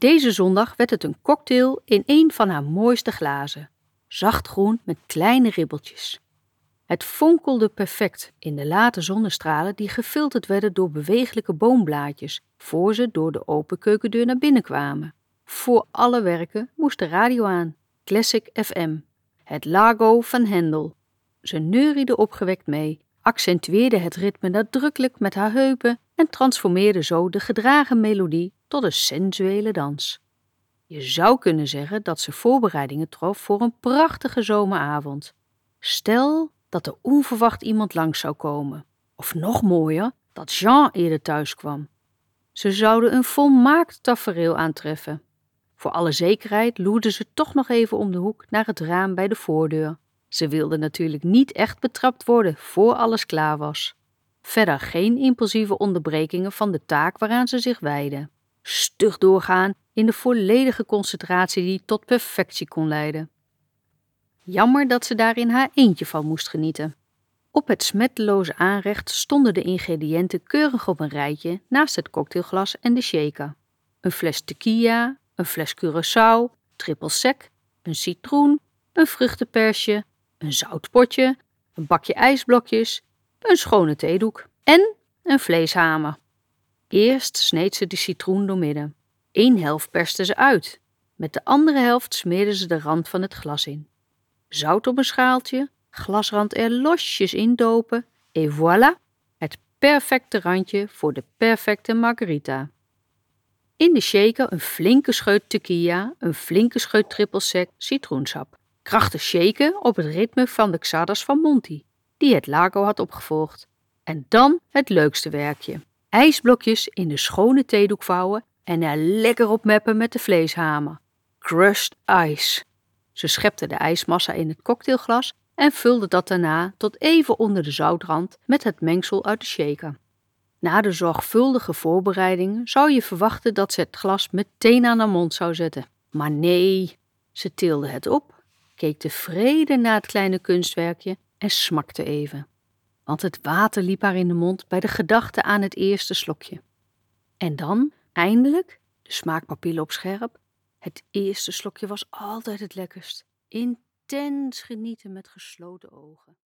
Deze zondag werd het een cocktail in een van haar mooiste glazen. Zachtgroen met kleine ribbeltjes. Het fonkelde perfect in de late zonnestralen die gefilterd werden door bewegelijke boomblaadjes voor ze door de open keukendeur naar binnen kwamen. Voor alle werken moest de radio aan, Classic FM, het Lago van Hendel. Ze neuriede opgewekt mee, accentueerde het ritme nadrukkelijk met haar heupen en transformeerde zo de gedragen melodie tot een sensuele dans. Je zou kunnen zeggen dat ze voorbereidingen trof voor een prachtige zomeravond. Stel dat er onverwacht iemand langs zou komen. Of nog mooier, dat Jean eerder thuis kwam. Ze zouden een volmaakt tafereel aantreffen. Voor alle zekerheid loerde ze toch nog even om de hoek naar het raam bij de voordeur. Ze wilde natuurlijk niet echt betrapt worden voor alles klaar was. Verder geen impulsieve onderbrekingen van de taak waaraan ze zich wijdde. Stug doorgaan in de volledige concentratie die tot perfectie kon leiden. Jammer dat ze daar in haar eentje van moest genieten. Op het smetteloze aanrecht stonden de ingrediënten keurig op een rijtje naast het cocktailglas en de shaker. Een fles tequila, een fles Curaçao, triple sec, een citroen, een vruchtenpersje, een zoutpotje, een bakje ijsblokjes, een schone theedoek en een vleeshamer. Eerst sneed ze de citroen doormidden. 1 helft perste ze uit. Met de andere helft smeerde ze de rand van het glas in. Zout op een schaaltje, glasrand er losjes in dopen et voilà, het perfecte randje voor de perfecte margarita. In de shaker een flinke scheut tequila, een flinke scheut triple sec citroensap. Krachtig shaken op het ritme van de Xardas van Monty, die het Lago had opgevolgd. En dan het leukste werkje. IJsblokjes in de schone theedoek vouwen en er lekker op meppen met de vleeshamer. Crushed ice. Ze schepte de ijsmassa in het cocktailglas en vulde dat daarna tot even onder de zoutrand met het mengsel uit de shaker. Na de zorgvuldige voorbereiding zou je verwachten dat ze het glas meteen aan haar mond zou zetten. Maar nee, ze tilde het op, keek tevreden naar het kleine kunstwerkje en smakte even. Want het water liep haar in de mond bij de gedachte aan het eerste slokje. En dan, eindelijk, de smaakpapillen op scherp. Het eerste slokje was altijd het lekkerst. Intens genieten met gesloten ogen.